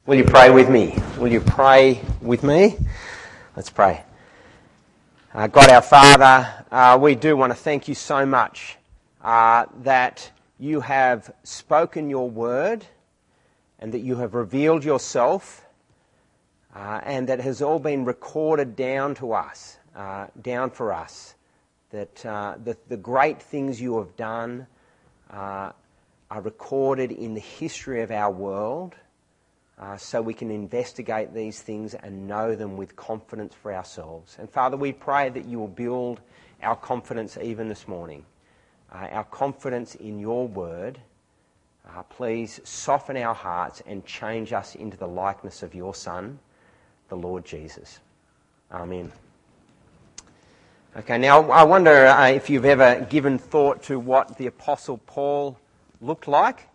Will you pray with me? Will you pray with me? Let's pray. God our Father, we do want to thank you so much that you have spoken your word and that you have revealed yourself and that has all been recorded down to us, down for us, that the great things you have done are recorded in the history of our world. So we can investigate these things and know them with confidence for ourselves. And Father, we pray that you will build our confidence even this morning, our confidence in your word. Please soften our hearts and change us into the likeness of your Son, the Lord Jesus. Amen. Okay, now I wonder if you've ever given thought to what the Apostle Paul looked like.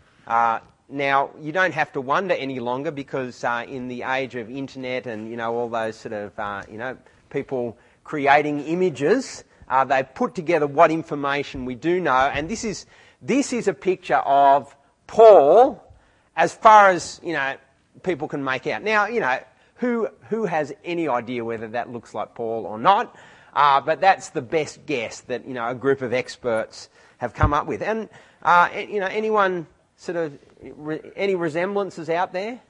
Now, you don't have to wonder any longer because in the age of internet and, all those sort of, people creating images, they've put together what information we do know. And this is a picture of Paul as far as, people can make out. Now, who has any idea whether that looks like Paul or not? But that's the best guess that, a group of experts have come up with. And, anyone sort of, any resemblances out there?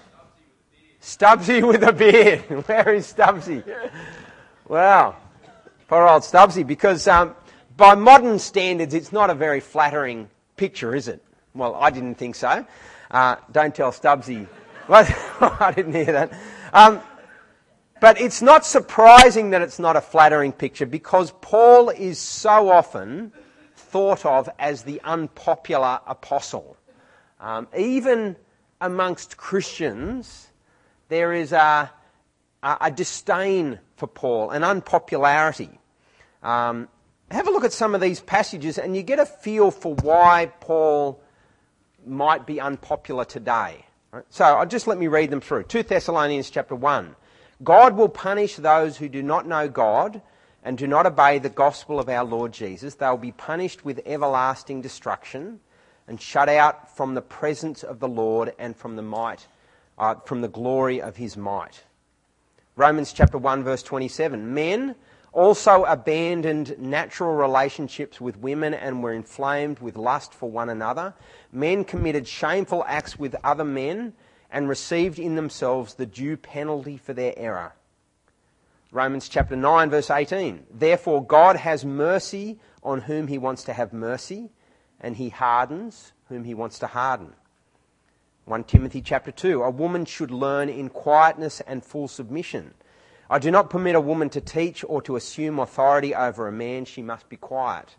Stubbsy with a beard. Where is Stubbsy? Wow. Poor old Stubbsy, because by modern standards, it's not a very flattering picture, is it? Well, I didn't think so. Don't tell Stubbsy. What? I didn't hear that. But it's not surprising that it's not a flattering picture because Paul is so often thought of as the unpopular apostle. Even amongst Christians, there is a disdain for Paul, an unpopularity. Have a look at some of these passages and you get a feel for why Paul might be unpopular today. Right? So just let me read them through. 2 Thessalonians chapter 1. God will punish those who do not know God and do not obey the gospel of our Lord Jesus. They will be punished with everlasting destruction and shut out from the presence of the Lord and from the glory of his might. Romans chapter 1 verse 27. Men also abandoned natural relationships with women and were inflamed with lust for one another. Men committed shameful acts with other men and received in themselves the due penalty for their error. Romans chapter 9 verse 18. Therefore God has mercy on whom he wants to have mercy, and he hardens whom he wants to harden. 1 Timothy chapter 2, a woman should learn in quietness and full submission. I do not permit a woman to teach or to assume authority over a man. She must be quiet.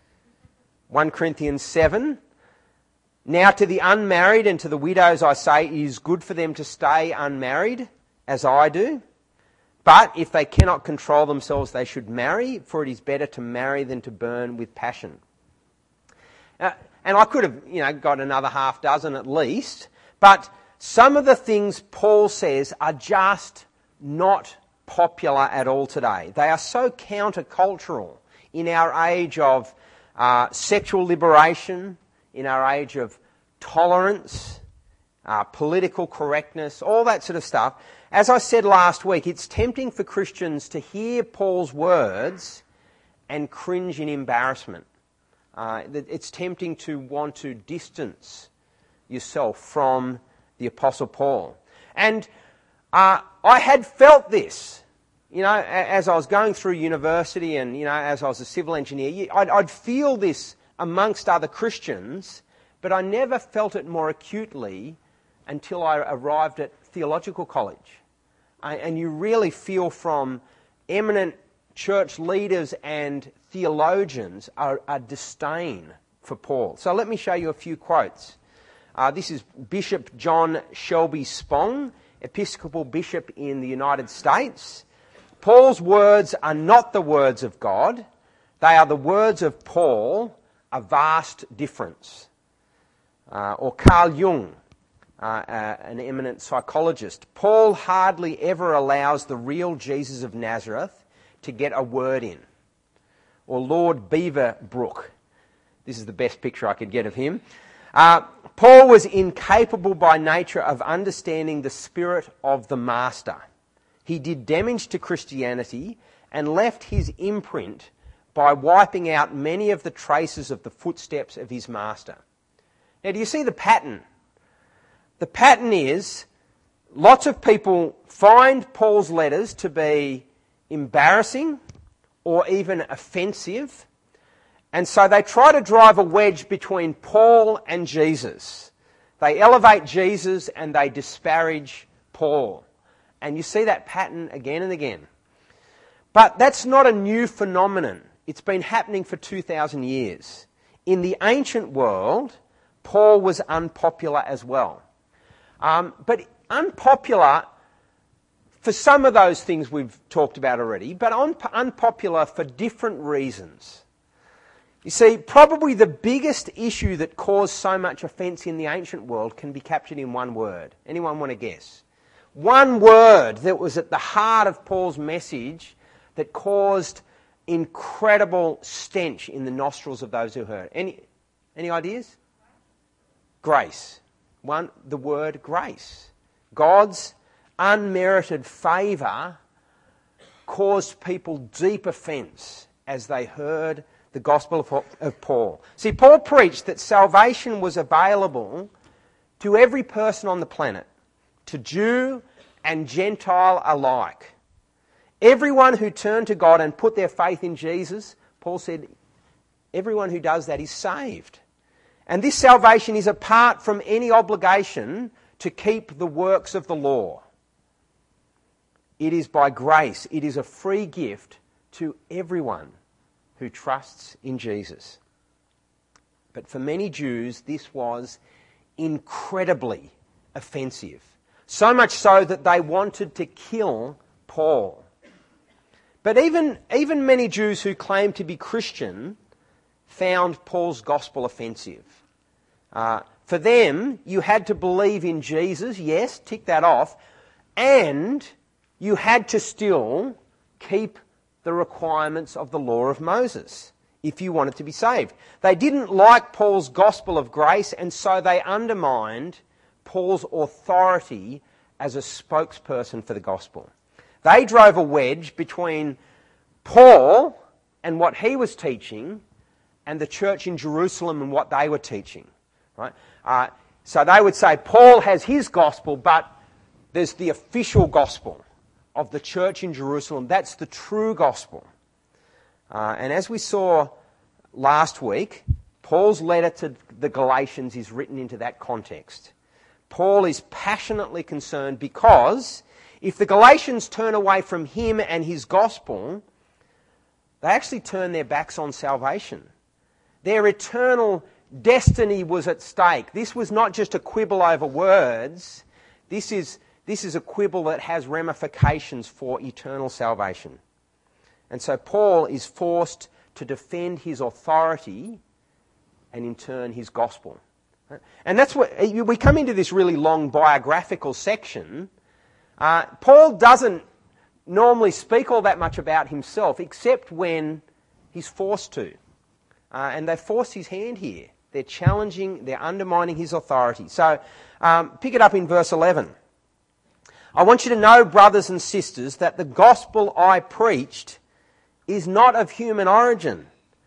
1 Corinthians 7, now to the unmarried and to the widows I say, it is good for them to stay unmarried, as I do. But if they cannot control themselves, they should marry, for it is better to marry than to burn with passion. And I could have, got another half dozen at least, but some of the things Paul says are just not popular at all today. They are so countercultural in our age of sexual liberation, in our age of tolerance, political correctness, all that sort of stuff. As I said last week, it's tempting for Christians to hear Paul's words and cringe in embarrassment. It's tempting to want to distance yourself from the Apostle Paul. And I had felt this, as I was going through university and, as I was a civil engineer, I'd feel this amongst other Christians, but I never felt it more acutely until I arrived at theological college. And you really feel from eminent church leaders and theologians a disdain for Paul. So let me show you a few quotes. This is Bishop John Shelby Spong, Episcopal Bishop in the United States. Paul's words are not the words of God. They are the words of Paul, a vast difference. Or Carl Jung, an eminent psychologist. Paul hardly ever allows the real Jesus of Nazareth to get a word in. Or Lord Beaverbrook. This is the best picture I could get of him. Paul was incapable by nature of understanding the spirit of the master. He did damage to Christianity and left his imprint by wiping out many of the traces of the footsteps of his master. Now, do you see the pattern? The pattern is lots of people find Paul's letters to be embarrassing or even offensive, and so they try to drive a wedge between Paul and Jesus. They elevate Jesus and they disparage Paul. And you see that pattern again and again. But that's not a new phenomenon. It's been happening for 2,000 years. In the ancient world, Paul was unpopular as well. But unpopular for some of those things we've talked about already, but unpopular for different reasons. You see, probably the biggest issue that caused so much offence in the ancient world can be captured in one word. Anyone want to guess? One word that was at the heart of Paul's message that caused incredible stench in the nostrils of those who heard. Any ideas? Grace. The word grace. God's unmerited favour caused people deep offence as they heard the gospel of Paul. See, Paul preached that salvation was available to every person on the planet, to Jew and Gentile alike. Everyone who turned to God and put their faith in Jesus, Paul said, everyone who does that is saved. And this salvation is apart from any obligation to keep the works of the law. It is by grace. It is a free gift to everyone who trusts in Jesus. But for many Jews, this was incredibly offensive. So much so that they wanted to kill Paul. But even many Jews who claimed to be Christian found Paul's gospel offensive. For them, you had to believe in Jesus, yes, tick that off, and you had to still keep the requirements of the law of Moses if you wanted to be saved. They didn't like Paul's gospel of grace, and so they undermined Paul's authority as a spokesperson for the gospel. They drove a wedge between Paul and what he was teaching and the church in Jerusalem and what they were teaching. Right? So they would say Paul has his gospel, but there's the official gospel of the church in Jerusalem. That's the true gospel. And as we saw last week, Paul's letter to the Galatians is written into that context. Paul is passionately concerned because if the Galatians turn away from him and his gospel, they actually turn their backs on salvation. Their eternal destiny was at stake. This was not just a quibble over words. This is a quibble that has ramifications for eternal salvation. And so Paul is forced to defend his authority and in turn his gospel. And that's what we come into this really long biographical section. Paul doesn't normally speak all that much about himself except when he's forced to. And they force his hand here. They're challenging, they're undermining his authority. So pick it up in verse 11. I want you to know, brothers and sisters, that the gospel I preached is not of human origin.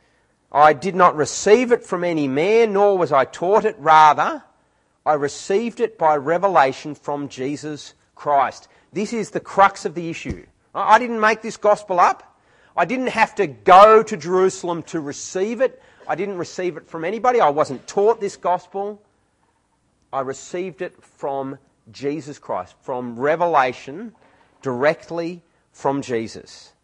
I did not receive it from any man, nor was I taught it. Rather, I received it by revelation from Jesus Christ. This is the crux of the issue. I didn't make this gospel up. I didn't have to go to Jerusalem to receive it. I didn't receive it from anybody. I wasn't taught this gospel. I received it from Jesus Christ, from revelation directly from Jesus.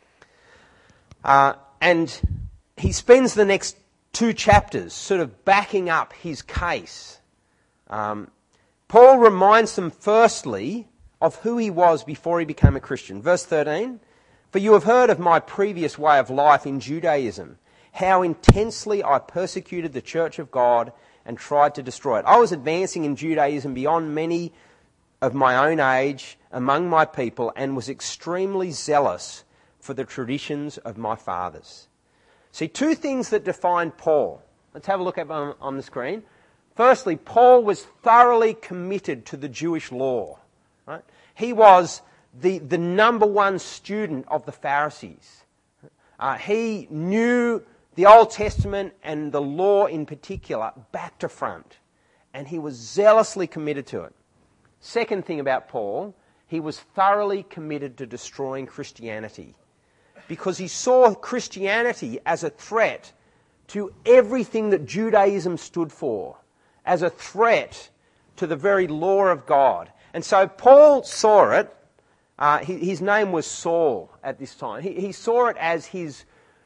And he spends the next 2 chapters sort of backing up his case. Paul reminds them firstly of who he was before he became a Christian. Verse 13, for you have heard of my previous way of life in Judaism, how intensely I persecuted the church of God and tried to destroy it. I was advancing in Judaism beyond many of my own age among my people and was extremely zealous for the traditions of my fathers. See, 2 things that define Paul. Let's have a look at them on the screen. Firstly, Paul was thoroughly committed to the Jewish law. Right? He was the number one student of the Pharisees. He knew the Old Testament and the law in particular back to front, and he was zealously committed to it. Second thing about Paul, he was thoroughly committed to destroying Christianity because he saw Christianity as a threat to everything that Judaism stood for, as a threat to the very law of God. And so Paul saw it. His name was Saul at this time. He saw it as his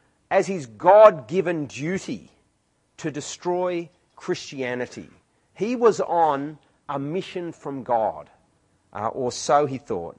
God-given duty to destroy Christianity. He was on a mission from God, or so he thought.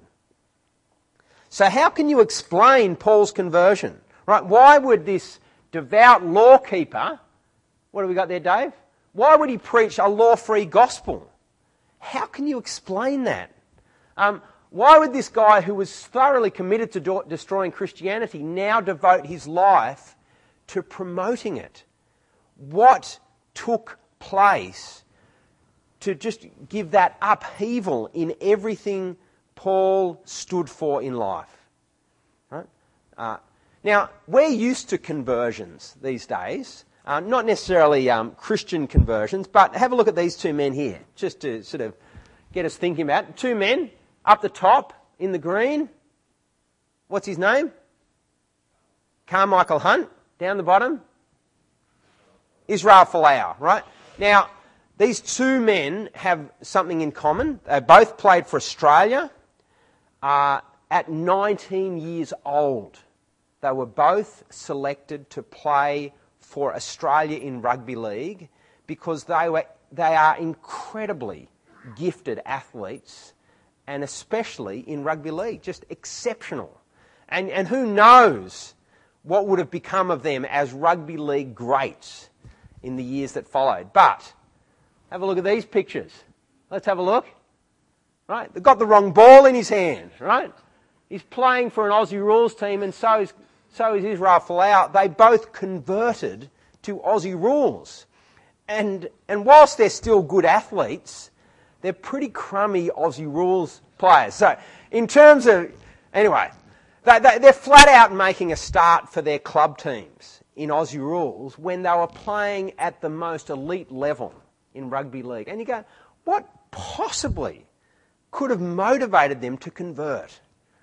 So how can you explain Paul's conversion? Right? Why would this devout lawkeeper, what have we got there, Dave? Why would he preach a law-free gospel? How can you explain that? Why would this guy who was thoroughly committed to destroying Christianity now devote his life to promoting it? What took place to just give that upheaval in everything Paul stood for in life? Right? Now, we're used to conversions these days. Not necessarily Christian conversions, but have a look at these two men here, just to sort of get us thinking about it. Two men up the top in the green. What's his name? Carmichael Hunt. Down the bottom, Israel Folau, right? Now, these two men have something in common. They both played for Australia at 19 years old. They were both selected to play for Australia in rugby league because they are incredibly gifted athletes, and especially in rugby league, just exceptional. And who knows what would have become of them as rugby league greats in the years that followed. But have a look at these pictures. Let's have a look. Right? They've got the wrong ball in his hand, right? He's playing for an Aussie Rules team, and so is Israel Folau. They both converted to Aussie Rules. And whilst they're still good athletes, they're pretty crummy Aussie Rules players. So in terms of... Anyway, they're flat out making a start for their club teams in Aussie Rules when they were playing at the most elite level in rugby league. And you go, what possibly could have motivated them to convert?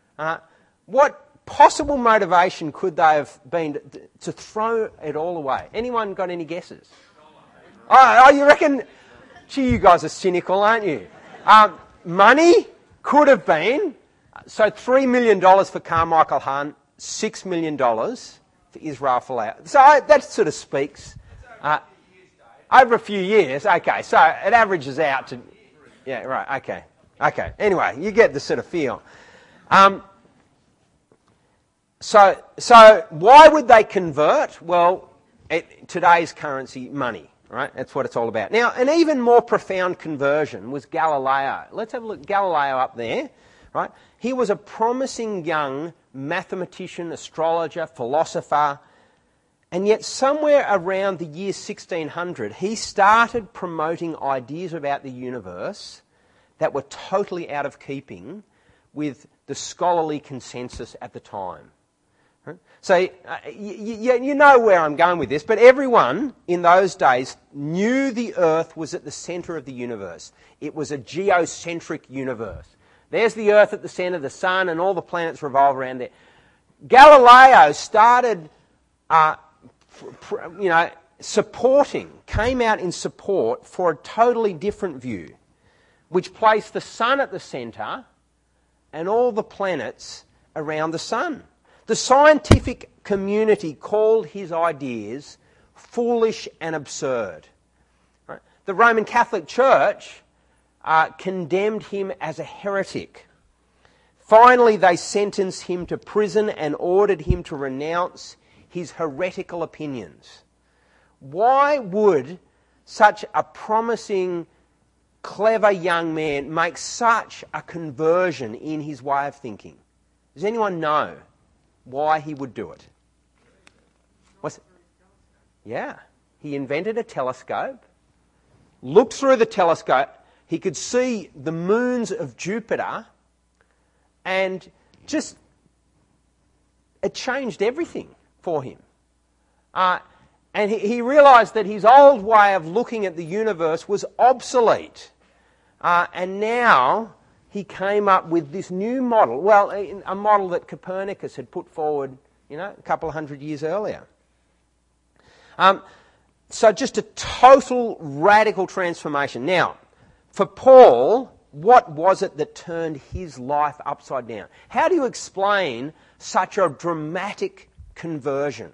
What possible motivation could they have been to throw it all away? Anyone got any guesses? Oh, you reckon? Gee, you guys are cynical, aren't you? Money could have been. So $3 million for Carmichael Hunt, $6 million for Israel Folau. So that sort of speaks. Over a few years, okay, so it averages out to... Yeah, right, okay. Anyway, you get the sort of feel. So why would they convert? Well, today's currency, money, right? That's what it's all about. Now, an even more profound conversion was Galileo. Let's have a look. Galileo up there, right? He was a promising young mathematician, astrologer, philosopher, and yet somewhere around the year 1600, he started promoting ideas about the universe that were totally out of keeping with the scholarly consensus at the time. So you know where I'm going with this, but everyone in those days knew the Earth was at the centre of the universe. It was a geocentric universe. There's the Earth at the centre, the Sun, and all the planets revolve around there. Galileo started, came out in support for a totally different view, which placed the Sun at the centre and all the planets around the Sun. The scientific community called his ideas foolish and absurd. Right? The Roman Catholic Church condemned him as a heretic. Finally, they sentenced him to prison and ordered him to renounce his heretical opinions. Why would such a promising, clever young man make such a conversion in his way of thinking? Does anyone know why he would do it? Yeah, he invented a telescope. looked through the telescope, he could see the moons of Jupiter, and just, it changed everything for him. And he realised that his old way of looking at the universe was obsolete. And now he came up with this new model, well, a model that Copernicus had put forward, a couple of hundred years earlier. So just a total radical transformation. Now, for Paul, what was it that turned his life upside down? How do you explain such a dramatic conversion?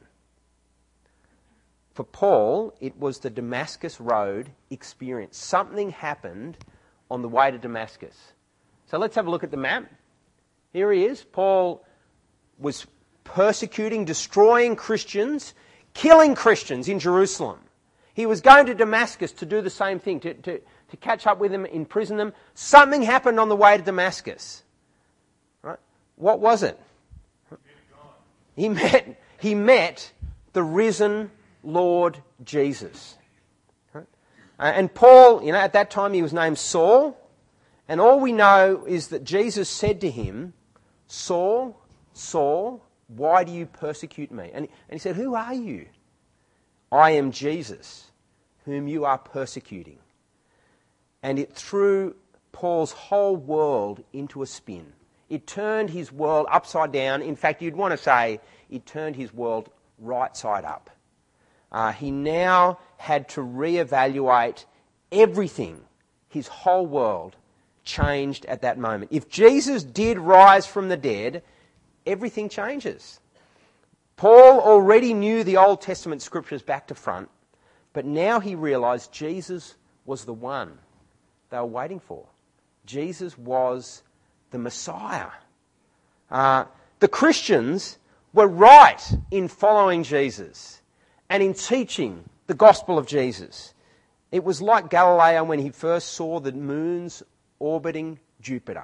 For Paul, it was the Damascus Road experience. Something happened on the way to Damascus. So let's have a look at the map. Here he is. Paul was persecuting, destroying Christians, killing Christians in Jerusalem. He was going to Damascus to do the same thing, to catch up with them, imprison them. Something happened on the way to Damascus. Right? What was it? He met the risen Lord Jesus. Right? And Paul, at that time he was named Saul. And all we know is that Jesus said to him, Saul, Saul, why do you persecute me? And he said, who are you? I am Jesus, whom you are persecuting. And it threw Paul's whole world into a spin. It turned his world upside down. In fact, you'd want to say it turned his world right side up. He now had to reevaluate everything. His whole world changed at that moment. If Jesus did rise from the dead, everything changes. Paul already knew the Old Testament scriptures back to front, but now he realised Jesus was the one they were waiting for. Jesus was the Messiah. The Christians were right in following Jesus and in teaching the gospel of Jesus. It was like Galileo when he first saw the moons orbiting Jupiter.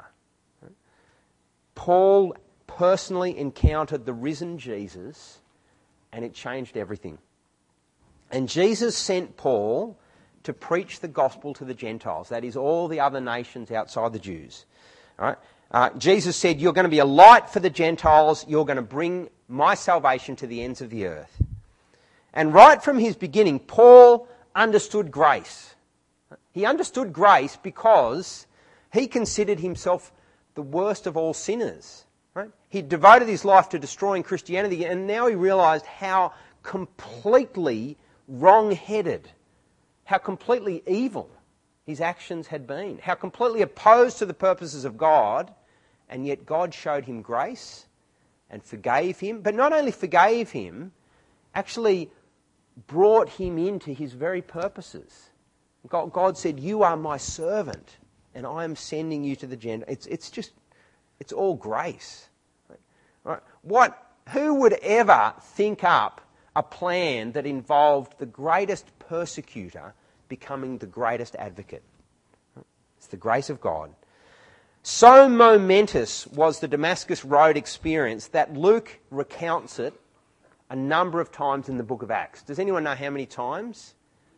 Paul personally encountered the risen Jesus, and it changed everything. And Jesus sent Paul to preach the gospel to the Gentiles, that is, all the other nations outside the Jews. All right? Jesus said, you're going to be a light for the Gentiles, you're going to bring my salvation to the ends of the earth. And right from his beginning, Paul understood grace. He understood grace because he considered himself the worst of all sinners. Right? He devoted his life to destroying Christianity, and now he realised how completely wrong-headed, how completely evil his actions had been, how completely opposed to the purposes of God, and yet God showed him grace and forgave him, but not only forgave him, actually brought him into his very purposes. God said, you are my servant, and I am sending you to the Gentiles. It's all grace. Right? Who would ever think up a plan that involved the greatest persecutor becoming the greatest advocate? It's the grace of God. So momentous was the Damascus Road experience that Luke recounts it a number of times in the book of Acts. Does anyone know how many times?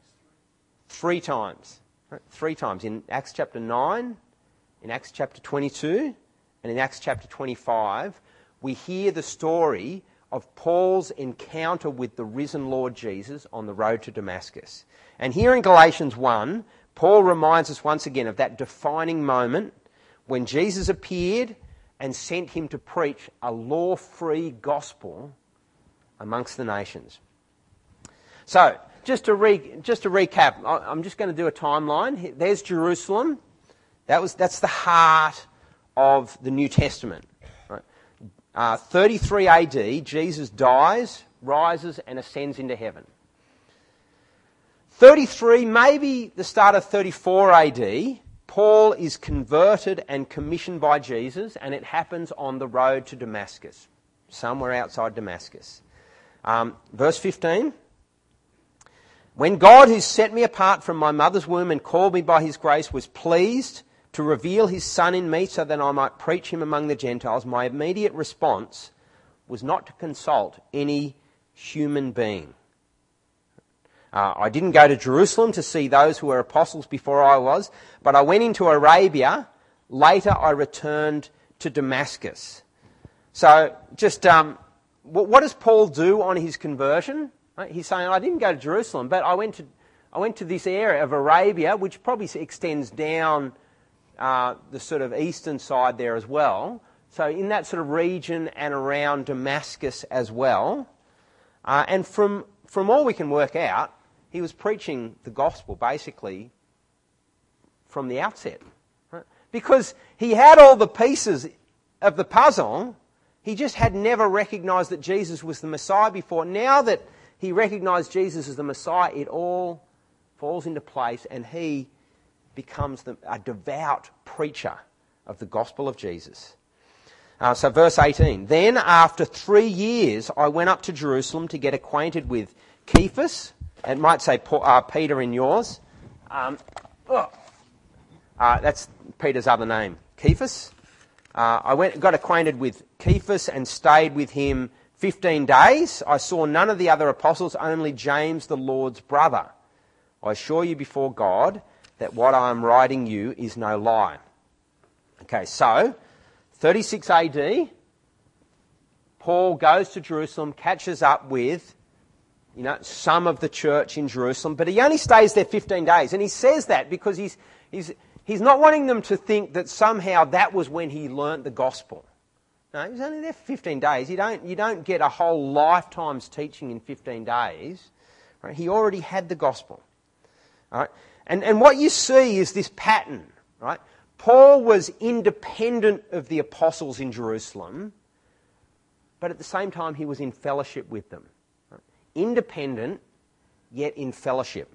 3 times. Right? 3 times. In Acts chapter 9, in Acts chapter 22, and in Acts chapter 25, we hear the story of Paul's encounter with the risen Lord Jesus on the road to Damascus. And here in Galatians 1, Paul reminds us once again of that defining moment when Jesus appeared and sent him to preach a law-free gospel amongst the nations. So, just to recap, I'm just going to do a timeline. There's Jerusalem. That's the heart of the New Testament. Right? 33 AD, Jesus dies, rises, and ascends into heaven. 33, maybe the start of 34 AD, Paul is converted and commissioned by Jesus, and it happens on the road to Damascus, somewhere outside Damascus. Verse 15, when God, who set me apart from my mother's womb and called me by his grace, was pleased to reveal his Son in me so that I might preach him among the Gentiles, my immediate response was not to consult any human being. I didn't go to Jerusalem to see those who were apostles before I was, but I went into Arabia. Later I returned to Damascus. So just what does Paul do on his conversion? Right? He's saying, I didn't go to Jerusalem, but I went to this area of Arabia, which probably extends down the sort of eastern side there as well. So in that sort of region and around Damascus as well. And from all we can work out, he was preaching the gospel basically from the outset. Right? Because he had all the pieces of the puzzle, he just had never recognised that Jesus was the Messiah before. Now that he recognised Jesus as the Messiah, it all falls into place and he becomes a devout preacher of the gospel of Jesus. So verse 18, then after 3 years I went up to Jerusalem to get acquainted with Cephas. It might say Peter in yours. That's Peter's other name, Cephas. I got acquainted with Cephas and stayed with him 15 days. I saw none of the other apostles, only James, the Lord's brother. I assure you before God that what I am writing you is no lie. Okay, so 36 AD, Paul goes to Jerusalem, catches up with some of the church in Jerusalem, but he only stays there 15 days. And he says that because he's not wanting them to think that somehow that was when he learnt the gospel. No, he was only there for 15 days. You don't get a whole lifetime's teaching in 15 days. Right? He already had the gospel. Right? And what you see is this pattern. Right? Paul was independent of the apostles in Jerusalem, but at the same time he was in fellowship with them. Right? Independent, yet in fellowship.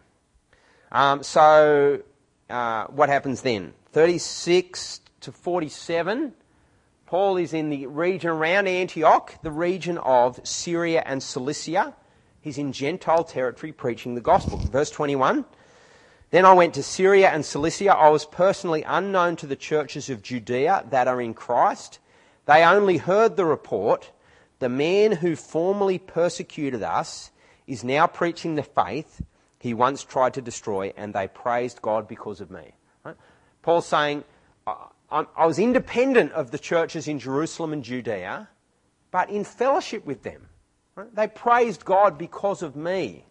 So what happens then? 36 to 47, Paul is in the region around Antioch, the region of Syria and Cilicia. He's in Gentile territory preaching the gospel. Verse 21, then I went to Syria and Cilicia. I was personally unknown to the churches of Judea that are in Christ. They only heard the report. The man who formerly persecuted us is now preaching the faith he once tried to destroy, and they praised God because of me. Right? Paul's saying, I was independent of the churches in Jerusalem and Judea, but in fellowship with them. Right? They praised God because of me.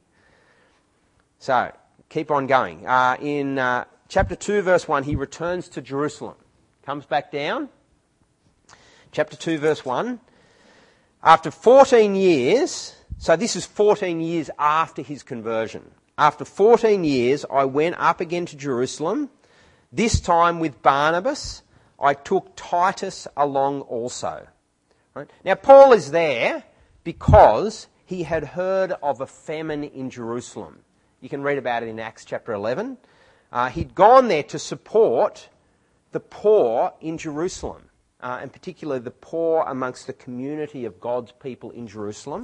So, keep on going. In chapter 2, verse 1, he returns to Jerusalem. Comes back down. Chapter 2, verse 1. After 14 years, so this is 14 years after his conversion. After 14 years, I went up again to Jerusalem. This time with Barnabas, I took Titus along also. Right? Now, Paul is there because he had heard of a famine in Jerusalem. You can read about it in Acts chapter 11. He'd gone there to support the poor in Jerusalem, and particularly the poor amongst the community of God's people in Jerusalem.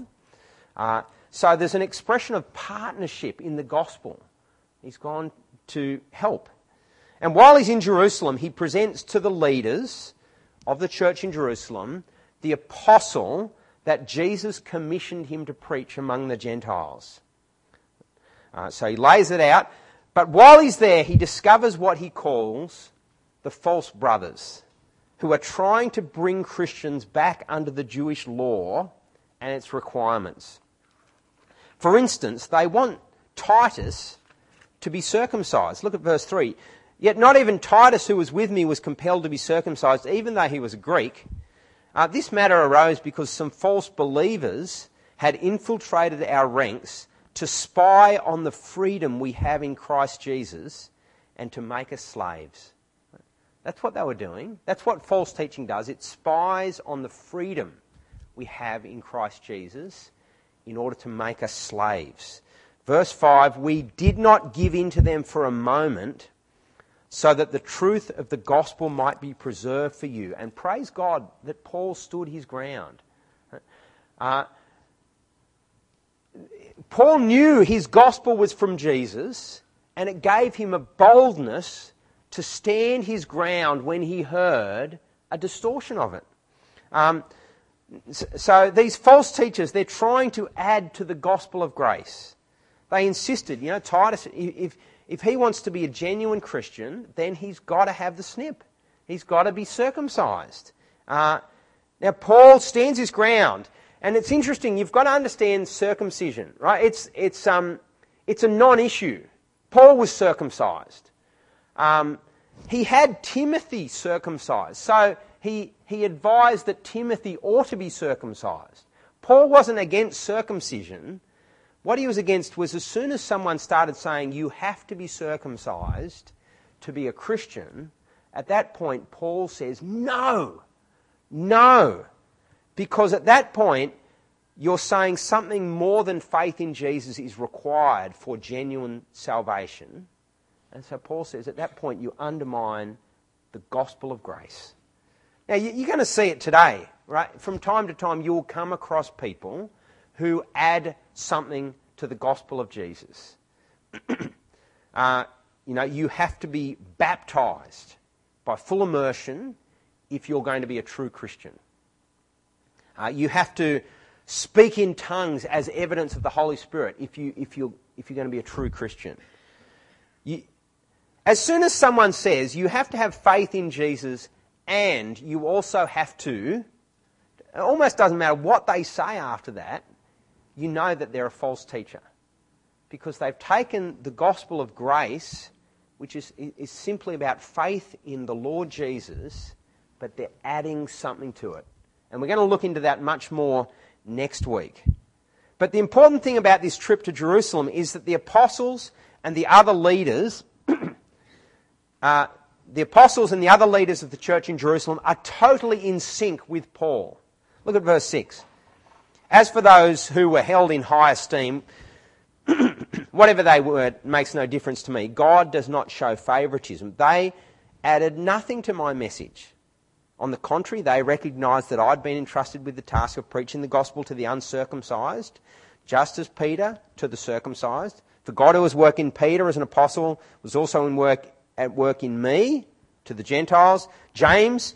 So there's an expression of partnership in the gospel. He's gone to help. And while he's in Jerusalem, he presents to the leaders of the church in Jerusalem the apostle that Jesus commissioned him to preach among the Gentiles. So he lays it out. But while he's there, he discovers what he calls the false brothers, who are trying to bring Christians back under the Jewish law and its requirements. For instance, they want Titus to be circumcised. Look at verse 3. Yet not even Titus, who was with me, was compelled to be circumcised, even though he was a Greek. This matter arose because some false believers had infiltrated our ranks to spy on the freedom we have in Christ Jesus and to make us slaves. That's what they were doing. That's what false teaching does. It spies on the freedom we have in Christ Jesus in order to make us slaves. Verse 5, we did not give in to them for a moment so that the truth of the gospel might be preserved for you. And praise God that Paul stood his ground. Paul knew his gospel was from Jesus, and it gave him a boldness to stand his ground when he heard a distortion of it. So these false teachers, they're trying to add to the gospel of grace. They insisted, Titus, if he wants to be a genuine Christian, then he's got to have the snip. He's got to be circumcised. Now, Paul stands his ground, and it's interesting. You've got to understand circumcision, right? It's a non-issue. Paul was circumcised. He had Timothy circumcised, so he advised that Timothy ought to be circumcised. Paul wasn't against circumcision. What he was against was as soon as someone started saying you have to be circumcised to be a Christian, at that point Paul says no, because at that point you're saying something more than faith in Jesus is required for genuine salvation. And so Paul says at that point you undermine the gospel of grace. Now you're going to see it today, right? From time to time you'll come across people who add something to the gospel of Jesus. You have to be baptised by full immersion if you're going to be a true Christian. You have to speak in tongues as evidence of the Holy Spirit if you're going to be a true Christian. As soon as someone says you have to have faith in Jesus and you also have to, it almost doesn't matter what they say after that, you know that they're a false teacher. Because they've taken the gospel of grace, which is simply about faith in the Lord Jesus, but they're adding something to it. And we're going to look into that much more next week. But the important thing about this trip to Jerusalem is that the apostles and the other leaders, of the church in Jerusalem are totally in sync with Paul. Look at verse 6. As for those who were held in high esteem, whatever they were makes no difference to me. God does not show favouritism. They added nothing to my message. On the contrary, they recognised that I'd been entrusted with the task of preaching the gospel to the uncircumcised, just as Peter to the circumcised. For God who was working Peter as an apostle was also at work in me to the Gentiles. James,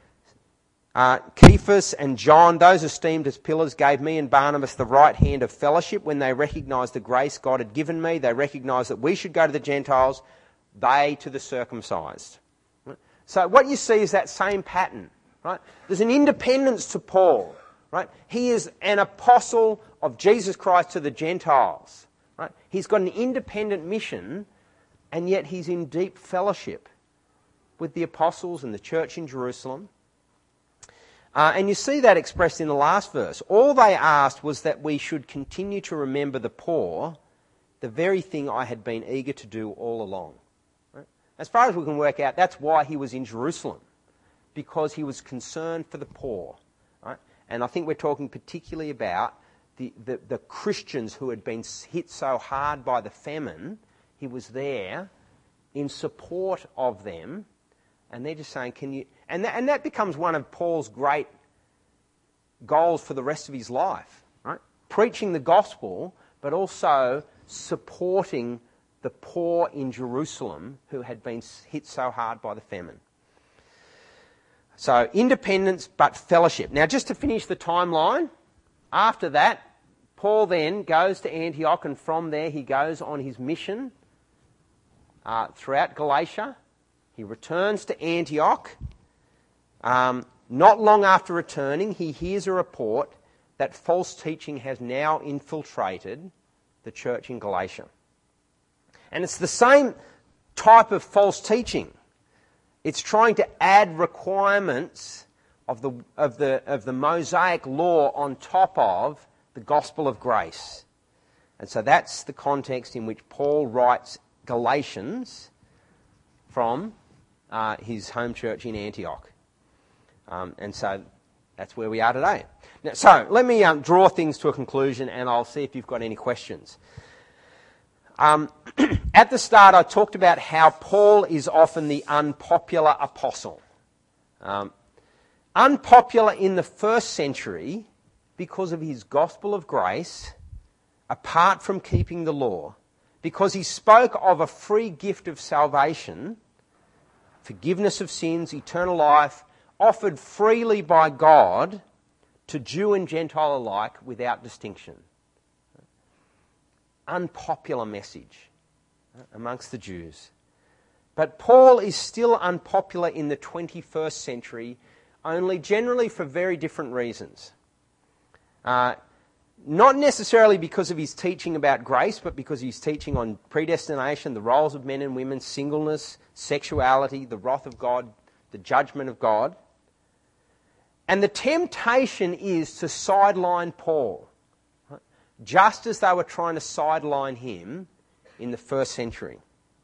Cephas and John, those esteemed as pillars, gave me and Barnabas the right hand of fellowship. When they recognised the grace God had given me, they recognised that we should go to the Gentiles, they to the circumcised. So what you see is that same pattern, right? There's an independence to Paul, right? He is an apostle of Jesus Christ to the Gentiles, right? He's got an independent mission, and yet he's in deep fellowship with the apostles and the church in Jerusalem. And you see that expressed in the last verse. All they asked was that we should continue to remember the poor, the very thing I had been eager to do all along. Right? As far as we can work out, that's why he was in Jerusalem, because he was concerned for the poor. Right? And I think we're talking particularly about the Christians who had been hit so hard by the famine. He was there in support of them, and they're just saying, can you... And that becomes one of Paul's great goals for the rest of his life, right? Preaching the gospel, but also supporting the poor in Jerusalem who had been hit so hard by the famine. So independence but fellowship. Now just to finish the timeline, after that, Paul then goes to Antioch, and from there he goes on his mission throughout Galatia. He returns to Antioch. Not long after returning, he hears a report that false teaching has now infiltrated the church in Galatia. And it's the same type of false teaching. It's trying to add requirements of the Mosaic law on top of the gospel of grace. And so that's the context in which Paul writes Galatians from his home church in Antioch. And so that's where we are today. Now, so let me draw things to a conclusion, and I'll see if you've got any questions. At the start, I talked about how Paul is often the unpopular apostle. Unpopular in the first century because of his gospel of grace, apart from keeping the law, because he spoke of a free gift of salvation, forgiveness of sins, eternal life, offered freely by God to Jew and Gentile alike without distinction. unpopular message amongst the Jews. But Paul is still unpopular in the 21st century, only generally for very different reasons. Not necessarily because of his teaching about grace, but because he's teaching on predestination, the roles of men and women, singleness, sexuality, the wrath of God, the judgment of God. And the temptation is to sideline Paul, right? Just as they were trying to sideline him in the first century,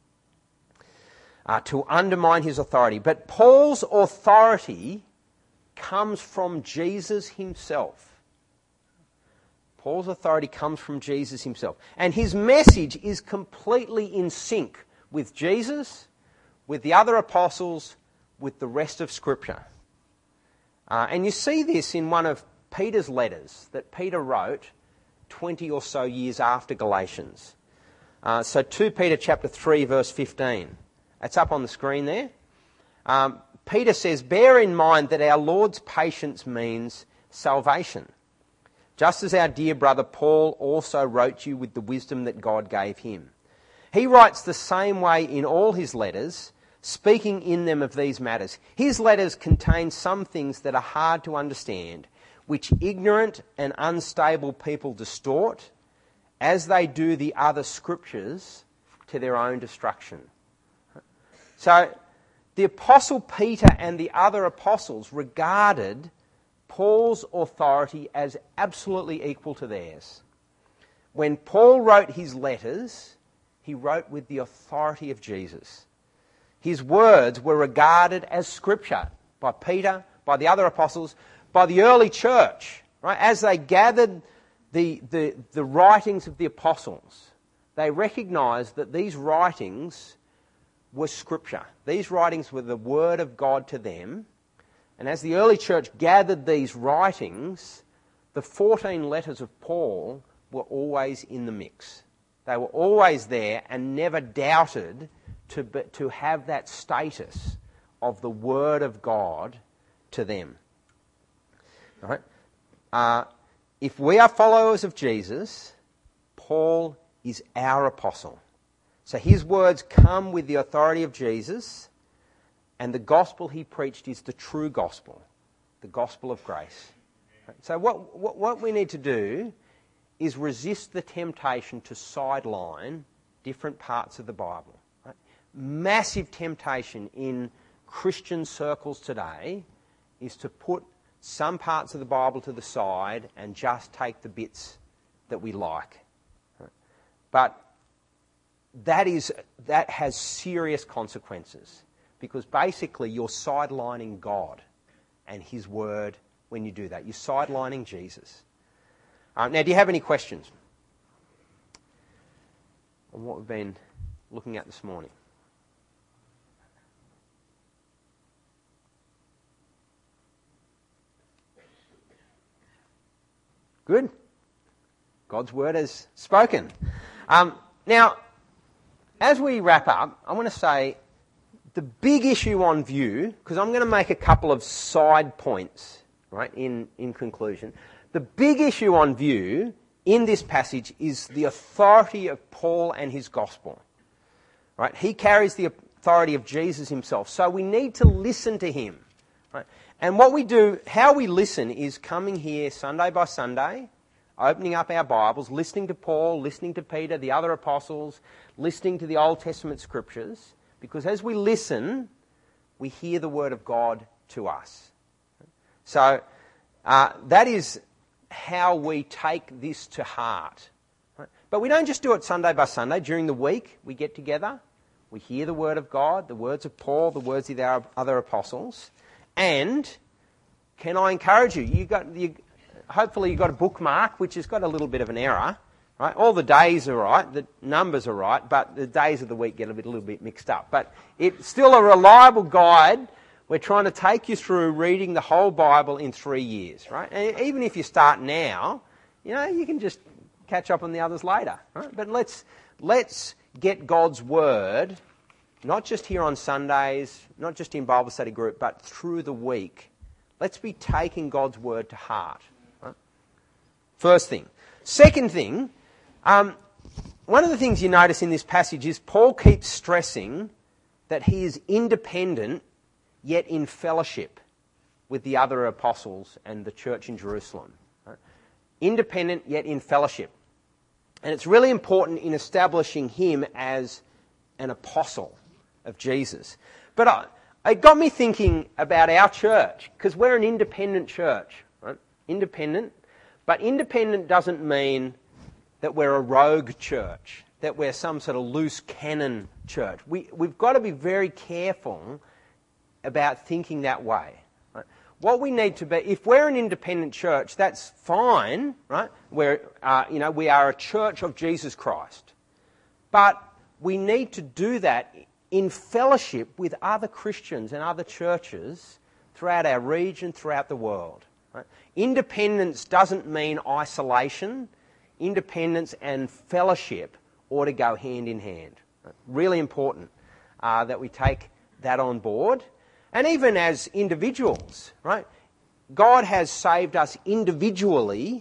to undermine his authority. But Paul's authority comes from Jesus himself. Paul's authority comes from Jesus himself. And his message is completely in sync with Jesus, with the other apostles, with the rest of Scripture. And you see this in one of Peter's letters that Peter wrote 20 or so years after Galatians. So 2 Peter chapter 3 verse 15. It's up on the screen there. Peter says, "Bear in mind that our Lord's patience means salvation. Just as our dear brother Paul also wrote you with the wisdom that God gave him. He writes the same way in all his letters, speaking in them of these matters. His letters contain some things that are hard to understand, which ignorant and unstable people distort, as they do the other scriptures, to their own destruction." So the Apostle Peter and the other apostles regarded Paul's authority as absolutely equal to theirs. When Paul wrote his letters, he wrote with the authority of Jesus. His words were regarded as Scripture by Peter, by the other apostles, by the early church. Right? As they gathered the writings of the apostles, they recognised that these writings were Scripture. These writings were the Word of God to them. And as the early church gathered these writings, the 14 letters of Paul were always in the mix. They were always there and never doubted to have that status of the Word of God to them. Right? If we are followers of Jesus, Paul is our apostle. So his words come with the authority of Jesus, and the gospel he preached is the true gospel, the gospel of grace. So what we need to do is resist the temptation to sideline different parts of the Bible. Right? Massive temptation in Christian circles today is to put some parts of the Bible to the side and just take the bits that we like. Right? But that has serious consequences. Because basically you're sidelining God and his word when you do that. You're sidelining Jesus. Now, do you have any questions on what we've been looking at this morning? Good. God's word has spoken. Now, as we wrap up, I want to say the big issue on view, because I'm going to make a couple of side points, right, in conclusion. The big issue on view in this passage is the authority of Paul and his gospel. Right? He carries the authority of Jesus himself. So we need to listen to him. Right? And what we do, how we listen, is coming here Sunday by Sunday, opening up our Bibles, listening to Paul, listening to Peter, the other apostles, listening to the Old Testament scriptures. Because as we listen, we hear the word of God to us. So that is how we take this to heart. Right? But we don't just do it Sunday by Sunday. During the week, we get together, we hear the word of God, the words of Paul, the words of the other apostles. And can I encourage you, hopefully you've got a bookmark which has got a little bit of an error. Right? All the days are right, the numbers are right, but the days of the week get a little bit mixed up. But it's still a reliable guide. We're trying to take you through reading the whole Bible in 3 years, right? And even if you start now, you can just catch up on the others later, right? But let's get God's word, not just here on Sundays, not just in Bible study group, but through the week. Let's be taking God's word to heart. Right? First thing. Second thing, one of the things you notice in this passage is Paul keeps stressing that he is independent yet in fellowship with the other apostles and the church in Jerusalem. Right? Independent yet in fellowship. And it's really important in establishing him as an apostle of Jesus. But it got me thinking about our church, because we're an independent church. Right? Independent. But independent doesn't mean that we're a rogue church, that we're some sort of loose cannon church. We've got to be very careful about thinking that way. Right? What we need to be, if we're an independent church, that's fine, right? We are a church of Jesus Christ. But we need to do that in fellowship with other Christians and other churches throughout our region, throughout the world. Right? Independence doesn't mean isolation. Independence and fellowship ought to go hand in hand. Really important that we take that on board. And even as individuals, right? God has saved us individually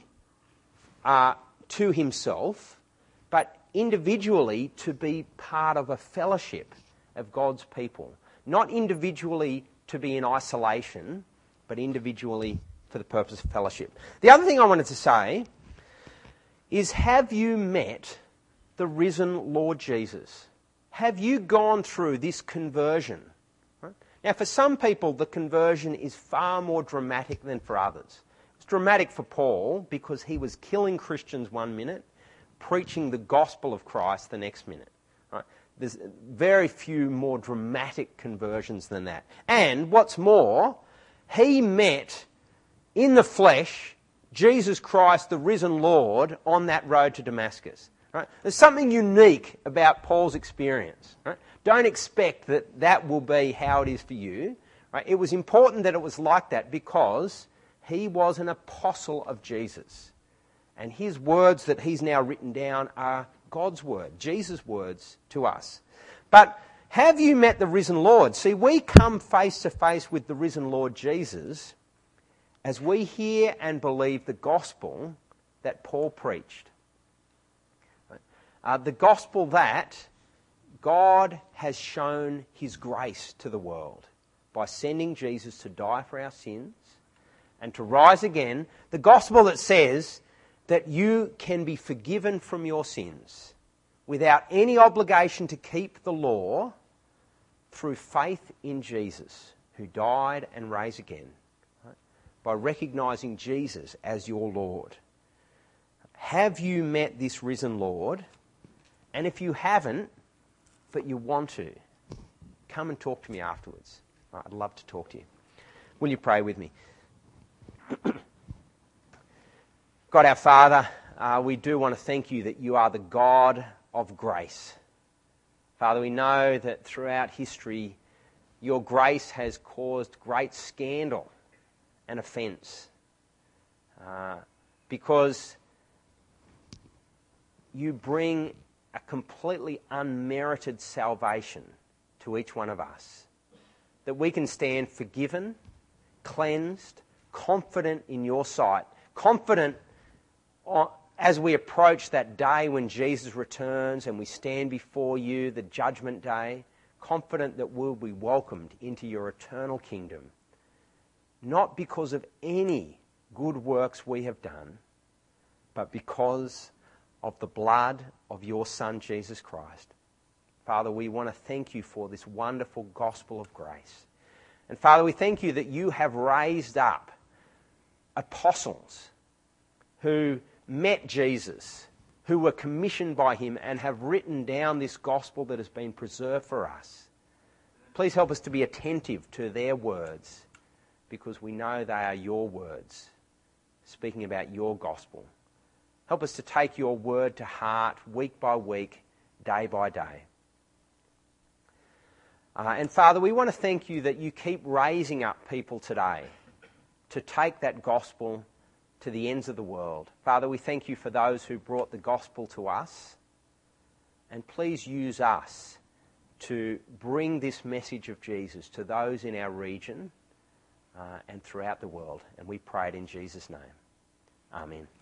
to himself, but individually to be part of a fellowship of God's people. Not individually to be in isolation, but individually for the purpose of fellowship. The other thing I wanted to say is, have you met the risen Lord Jesus? Have you gone through this conversion? Right? Now, for some people, the conversion is far more dramatic than for others. It's dramatic for Paul because he was killing Christians one minute, preaching the gospel of Christ the next minute. Right? There's very few more dramatic conversions than that. And what's more, he met in the flesh Jesus Christ, the risen Lord, on that road to Damascus. Right? There's something unique about Paul's experience. Right? Don't expect that will be how it is for you. Right? It was important that it was like that because he was an apostle of Jesus. And his words that he's now written down are God's word, Jesus' words to us. But have you met the risen Lord? See, we come face to face with the risen Lord Jesus as we hear and believe the gospel that Paul preached. The gospel that God has shown his grace to the world by sending Jesus to die for our sins and to rise again. The gospel that says that you can be forgiven from your sins without any obligation to keep the law through faith in Jesus, who died and rose again. By recognising Jesus as your Lord. Have you met this risen Lord? And if you haven't, but you want to, come and talk to me afterwards. I'd love to talk to you. Will you pray with me? God our Father, we do want to thank you that you are the God of grace. Father, we know that throughout history, your grace has caused great scandal and offence because you bring a completely unmerited salvation to each one of us, that we can stand forgiven, cleansed, confident in your sight, confident as we approach that day when Jesus returns and we stand before you, the judgment day, confident that we'll be welcomed into your eternal kingdom. Not because of any good works we have done, but because of the blood of your Son, Jesus Christ. Father, we want to thank you for this wonderful gospel of grace. And Father, we thank you that you have raised up apostles who met Jesus, who were commissioned by him and have written down this gospel that has been preserved for us. Please help us to be attentive to their words, because we know they are your words, speaking about your gospel. Help us to take your word to heart week by week, day by day. And Father, we want to thank you that you keep raising up people today to take that gospel to the ends of the world. Father, we thank you for those who brought the gospel to us. And please use us to bring this message of Jesus to those in our region and throughout the world. And we pray it in Jesus' name. Amen.